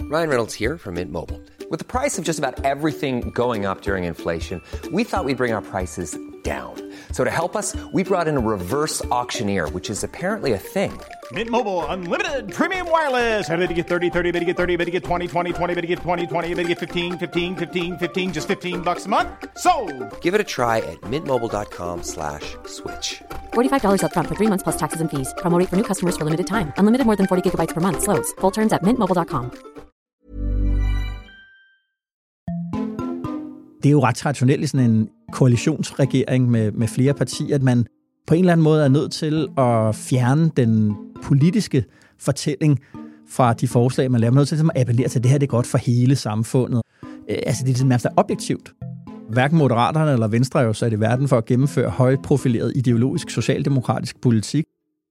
Ryan Reynolds here from Mint Mobile. With the price of just about everything going up during inflation, we thought we'd bring our prices down. So to help us, we brought in a reverse auctioneer, which is apparently a thing. Mint Mobile Unlimited Premium Wireless. How to get 30, 30, bit to get 30, bit to get 20, 20, 20, bit to get 20, 20, bit to get 15, 15, 15, 15, just $15 a month? Sold! Give it a try at mintmobile.com/switch. $45 up front for 3 months plus taxes and fees. Promo rate for new customers for limited time. Unlimited more than 40 gigabytes per month. Slows full terms at mintmobile.com. Det er jo ret traditionelt i sådan en koalitionsregering med flere partier, at man på en eller anden måde er nødt til at fjerne den politiske fortælling fra de forslag, man laver. Man er nødt til at appellere til, at det her det er godt for hele samfundet. Altså det er nærmest objektivt. Hverken Moderaterne eller Venstre er jo sat i verden for at gennemføre højt profileret ideologisk socialdemokratisk politik.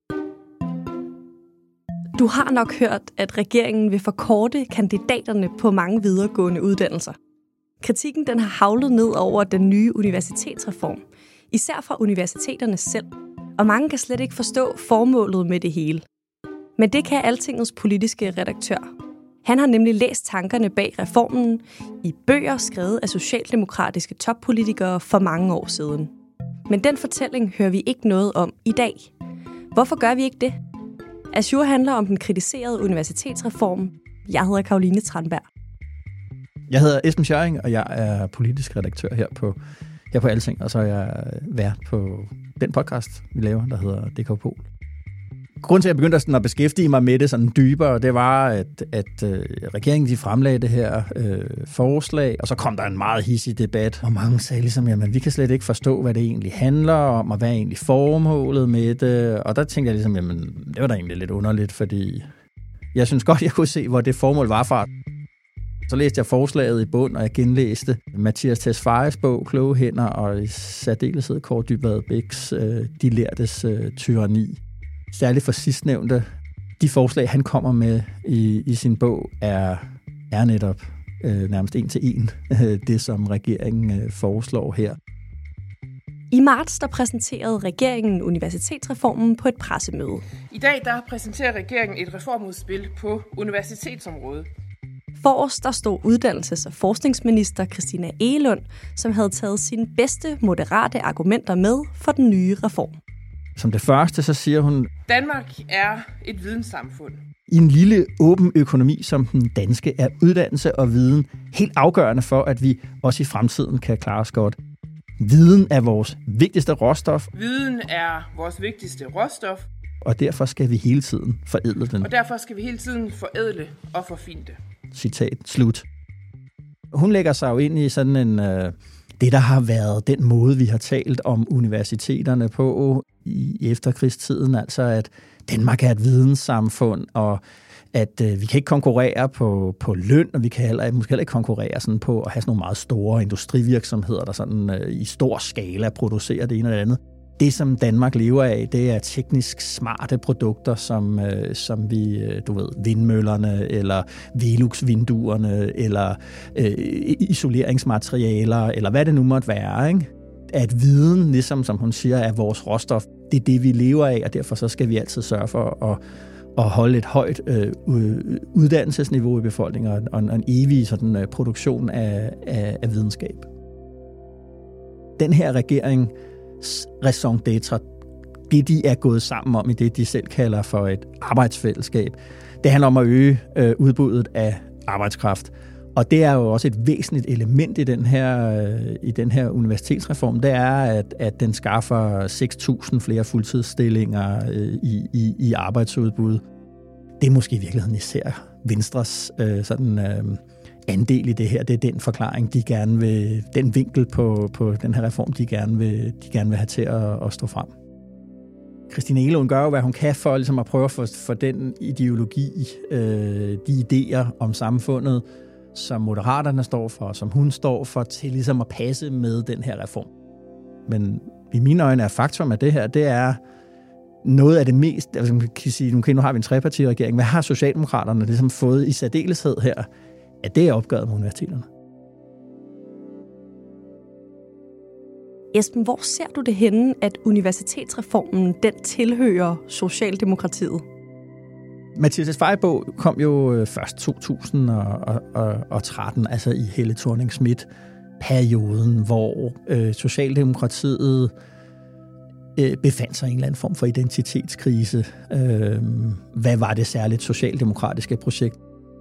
Du har nok hørt, at regeringen vil forkorte kandidaterne på mange videregående uddannelser. Kritikken den har haglet ned over den nye universitetsreform, især fra universiteterne selv, og mange kan slet ikke forstå formålet med det hele. Men det kan Altingets politiske redaktør. Han har nemlig læst tankerne bag reformen i bøger skrevet af socialdemokratiske toppolitikere for mange år siden. Men den fortælling hører vi ikke noget om i dag. Hvorfor gør vi ikke det? Azure handler om den kritiserede universitetsreform. Jeg hedder Caroline Tranberg. Jeg hedder Esben Schøring, og jeg er politisk redaktør her på Alting, og så er jeg vært på den podcast, vi laver, der hedder DK Pol. Grunden til, at jeg begyndte at beskæftige mig med det sådan dybere, det var, at regeringen de fremlagde det her forslag, og så kom der en meget hidsig debat, og mange sagde ligesom, jamen vi kan slet ikke forstå, hvad det egentlig handler om, og hvad er egentlig formålet med det, og der tænkte jeg ligesom, jamen det var da egentlig lidt underligt, fordi jeg synes godt, jeg kunne se, hvor det formål var fra. Så læste jeg forslaget i bund, og jeg genlæste Mathias Tesfayes bog, Kloge Hænder, og i særdeleshed Kåre Dybvad Bæks De Lærtes tyranni. Særligt for sidstnævnte, de forslag, han kommer med i sin bog, er netop nærmest en til en det, som regeringen foreslår her. I marts der præsenterede regeringen universitetsreformen på et pressemøde. I dag der præsenterer regeringen et reformudspil på universitetsområdet. Forrest der stod uddannelses- og forskningsminister Christina Egelund, som havde taget sine bedste moderate argumenter med for den nye reform. Som det første, så siger hun, Danmark er et videnssamfund. I en lille åben økonomi som den danske er uddannelse og viden helt afgørende for, at vi også i fremtiden kan klare os godt. Viden er vores vigtigste råstof. Viden er vores vigtigste råstof. Og derfor skal vi hele tiden forædle den. Og derfor skal vi hele tiden forædle og forfine det. Citat slut. Hun lægger sig jo ind i sådan en... det, der har været den måde, vi har talt om universiteterne på i efterkrigstiden, altså at Danmark er et videnssamfund, og at vi kan ikke konkurrere på løn, og vi kan måske heller ikke konkurrere sådan på at have sådan nogle meget store industrivirksomheder, der sådan i stor skala producerer det ene og det andet. Det, som Danmark lever af, det er teknisk smarte produkter, som vi, vindmøllerne, eller Velux-vinduerne, eller isoleringsmaterialer, eller hvad det nu måtte være, ikke? At viden, ligesom som hun siger, er vores råstof. Det er det, vi lever af, og derfor så skal vi altid sørge for at holde et højt uddannelsesniveau i befolkningen, og en evig sådan, produktion af videnskab. Den her regering raison d'être, det de er gået sammen om i det, de selv kalder for et arbejdsfællesskab. Det handler om at øge udbuddet af arbejdskraft. Og det er jo også et væsentligt element i den her universitetsreform, det er, at den skaffer 6.000 flere fuldtidsstillinger i arbejdsudbud. Det er måske i virkeligheden især Venstres andel i det her. Det er den forklaring, de gerne vil, den vinkel på den her reform, de gerne vil have til at stå frem. Christina Egelund gør jo, hvad hun kan for ligesom at prøve at få den ideologi, de idéer om samfundet, som Moderaterne står for, og som hun står for, til ligesom at passe med den her reform. Men i mine øjne er faktum af det her, det er noget af det mest, altså man kan sige, nu har vi en trepartiregering, hvad har Socialdemokraterne ligesom fået i særdeleshed her, at det er opgøret med universiteterne? Esben, hvor ser du det henne, at universitetsreformen den tilhører Socialdemokratiet? Mathias Tesfaye bog kom jo først 2013, altså i Helle Thorning-Schmidt-perioden, hvor Socialdemokratiet befandt sig i en eller anden form for identitetskrise. Hvad var det særligt socialdemokratiske projekt?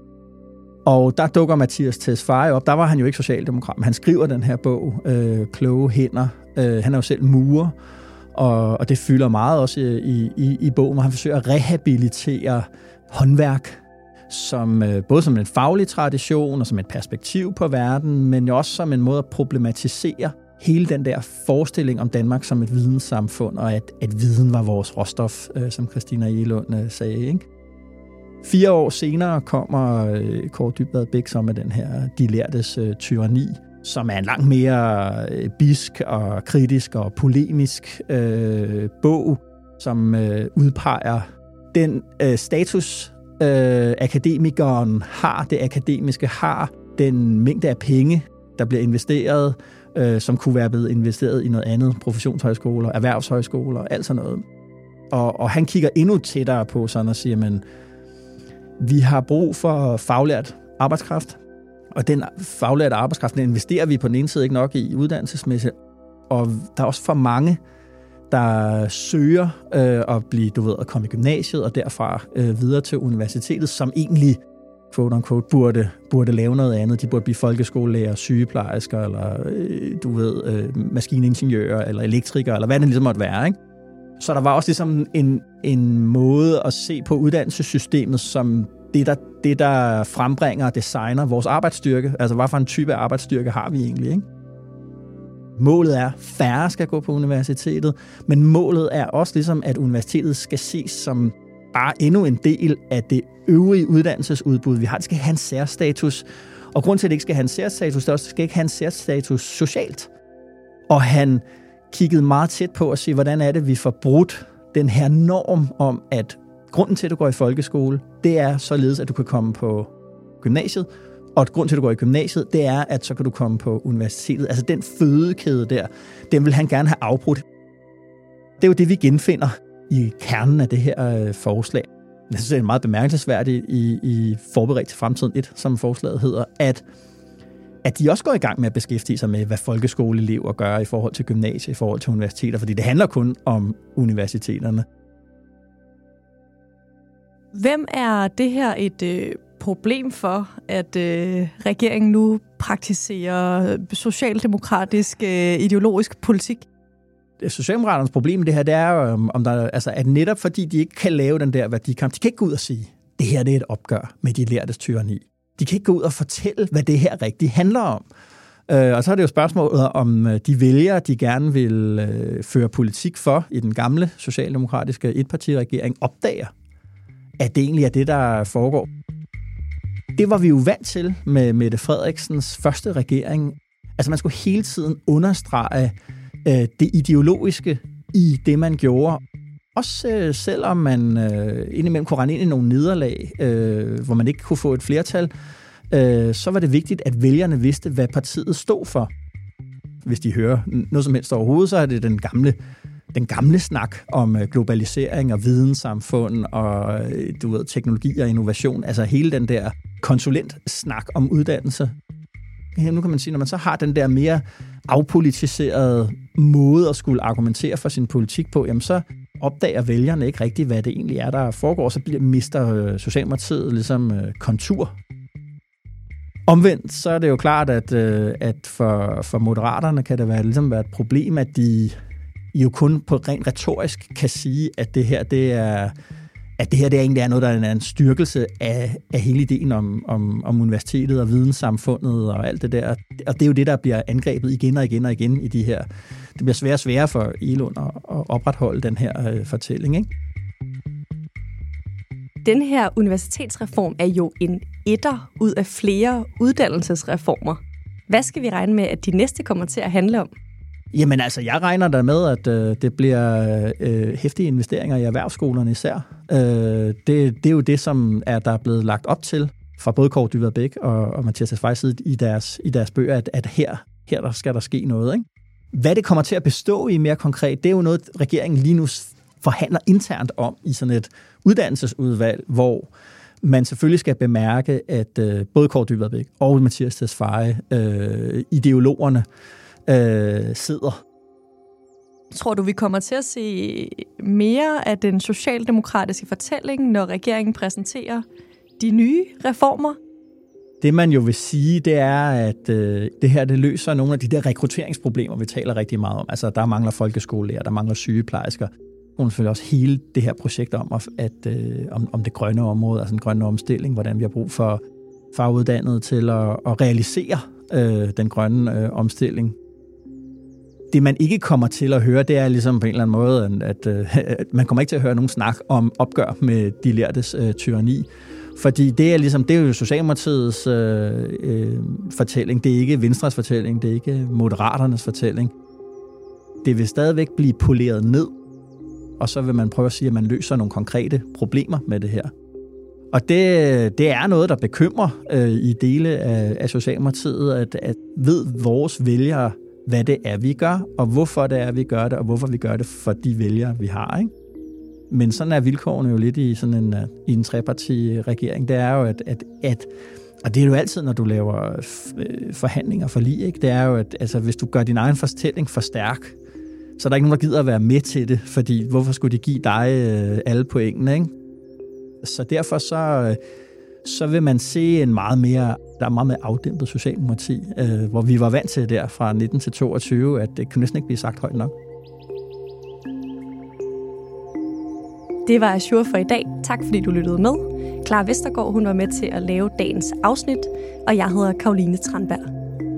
Og der dukker Mathias Tesfaye op. Der var han jo ikke socialdemokrat, men han skriver den her bog, Kloge Hænder. Han er jo selv murer, og det fylder meget også i bogen, hvor han forsøger at rehabilitere håndværk, både som en faglig tradition og som et perspektiv på verden, men jo også som en måde at problematisere hele den der forestilling om Danmark som et videnssamfund, og at viden var vores råstof, som Christina Egelund sagde, ikke? 4 år senere kommer Kaare Dybvad Bek så med den her De Lærdes Tyranni, som er en langt mere bisk og kritisk og polemisk bog, som udpeger den status, akademikeren har, det akademiske har, den mængde af penge, der bliver investeret, som kunne være blevet investeret i noget andet, professionshøjskoler, erhvervshøjskoler, alt sådan noget. Og han kigger endnu tættere på sådan og siger, men vi har brug for faglært arbejdskraft, og den faglærte arbejdskraft, den investerer vi på den ene side ikke nok i uddannelsesmæssigt, og der er også for mange, der søger at komme i gymnasiet, og derfra videre til universitetet, som egentlig, quote unquote, burde lave noget andet. De burde blive folkeskolelærer, sygeplejersker, eller maskiningeniører, eller elektrikere, eller hvad det ligesom måtte være, ikke? Så der var også ligesom en måde at se på uddannelsessystemet som det, der frembringer og designer vores arbejdsstyrke. Altså, hvad for en type af arbejdsstyrke har vi egentlig, ikke? Målet er, at færre skal gå på universitetet, men målet er også ligesom, at universitetet skal ses som bare endnu en del af det øvrige uddannelsesudbud. Vi har det skal have en særstatus, og grund til, at det ikke skal have en særstatus, det er også, at det skal ikke have en særstatus socialt. Og han kiggede meget tæt på at se, hvordan er det, vi får brudt den her norm om, at grunden til, at du går i folkeskole, det er således, at du kan komme på gymnasiet, og grund til, at du går i gymnasiet, det er, at så kan du komme på universitetet. Altså den fødekæde der, den vil han gerne have afbrudt. Det er jo det, vi genfinder i kernen af det her forslag. Jeg synes, det er meget bemærkelsesværdigt i Forberedt til fremtiden 1, som forslaget hedder, at de også går i gang med at beskæftige sig med, hvad folkeskoleelever gør i forhold til gymnasier, i forhold til universiteter, fordi det handler kun om universiteterne. Hvem er det her et problem for, at regeringen nu praktiserer socialdemokratisk ideologisk politik? Socialdemokraternes problem i det her, det er om der, altså, at netop fordi de ikke kan lave den der værdikamp, de kan ikke gå ud og sige, det her det er et opgør med de lærtes tyranni. De kan ikke gå ud og fortælle, hvad det her rigtig handler om. Og så er det jo spørgsmålet, om de vælgere, de gerne vil føre politik for i den gamle socialdemokratiske etpartiregering, opdager, at det egentlig er det, der foregår. Det var vi jo vant til med Mette Frederiksens første regering. Altså man skulle hele tiden understrege det ideologiske i det, man gjorde. Også selvom man indimellem kunne rende ind i nogle nederlag, hvor man ikke kunne få et flertal, så var det vigtigt, at vælgerne vidste, hvad partiet stod for. Hvis de hører noget som helst overhovedet, så er det den gamle snak om globalisering og videnssamfund og teknologi og innovation. Altså hele den der konsulentsnak om uddannelse. Nu kan man sige, når man så har den der mere afpolitiserede måde at skulle argumentere for sin politik på, jamen så opdager vælgerne ikke rigtigt, hvad det egentlig er, der foregår, så mister Socialdemokratiet ligesom kontur. Omvendt, så er det jo klart, at for moderaterne kan det ligesom være et problem, at de jo kun på rent retorisk kan sige, at det her, det egentlig er noget, der er en styrkelse af hele ideen om universitetet og videnssamfundet og alt det der. Og det er jo det, der bliver angrebet igen og igen og igen i de her. Det bliver sværere og sværere for Egelund at opretholde den her fortælling, ikke? Den her universitetsreform er jo en etter ud af flere uddannelsesreformer. Hvad skal vi regne med, at de næste kommer til at handle om? Jamen altså, jeg regner der med, at det bliver heftige investeringer i erhvervsskolerne især. Det er jo det, som der er blevet lagt op til fra både Kaare Dybvad Bek og Mathias Tesfaye side i deres bøger, at her der skal der ske noget, ikke? Hvad det kommer til at bestå i mere konkret, det er jo noget, regeringen lige nu forhandler internt om i sådan et uddannelsesudvalg, hvor man selvfølgelig skal bemærke, at både Kaare Dybvad Bek og Mattias Tesfaye, ideologerne, sidder. Tror du, vi kommer til at se mere af den socialdemokratiske fortælling, når regeringen præsenterer de nye reformer? Det man jo vil sige, det er, at det her det løser nogle af de der rekrutteringsproblemer, vi taler rigtig meget om. Altså, der mangler folkeskolelærer, der mangler sygeplejersker. Og selvfølgelig også hele det her projekt om det grønne område, altså den grønne omstilling, hvordan vi har brug for faguddannede til at realisere den grønne omstilling. Det, man ikke kommer til at høre, det er ligesom på en eller anden måde, at man kommer ikke til at høre nogen snak om opgør med de lærtes tyranni. Fordi det er jo Socialdemokratiets fortælling, det er ikke Venstres fortælling, det er ikke Moderaternes fortælling. Det vil stadigvæk blive poleret ned, og så vil man prøve at sige, at man løser nogle konkrete problemer med det her. Og det er noget, der bekymrer i dele af Socialdemokratiet, at ved vores vælgere, hvad det er, vi gør, og hvorfor det er, vi gør det, og hvorfor vi gør det for de vælgere, vi har, ikke? Men sådan er vilkårene jo lidt i sådan en treparti-regering. Det er jo, at og det er jo altid, når du laver forhandlinger for lige, ikke? Det er jo, at altså, hvis du gør din egen fortælling for stærk, så er der ikke nogen, der gider at være med til det, fordi hvorfor skulle de give dig alle pointene, ikke? Så derfor så vil man se der er meget mere afdæmpet socialdemokrati, hvor vi var vant til der fra 19 til 22, at det kunne næsten ikke blive sagt højt nok. Det var Azure for i dag. Tak fordi du lyttede med. Clara Vestergaard, hun var med til at lave dagens afsnit, og jeg hedder Caroline Tranberg.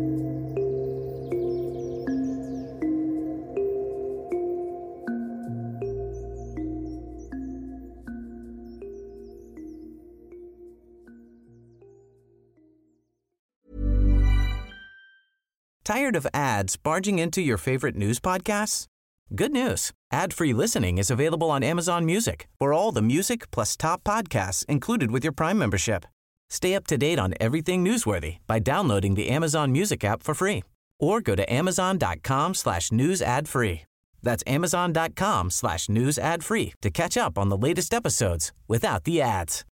Tired of ads barging into your favorite news podcasts? Good news. Ad-free listening is available on Amazon Music for all the music plus top podcasts included with your Prime membership. Stay up to date on everything newsworthy by downloading the Amazon Music app for free or go to amazon.com/news ad free. That's amazon.com/news ad free to catch up on the latest episodes without the ads.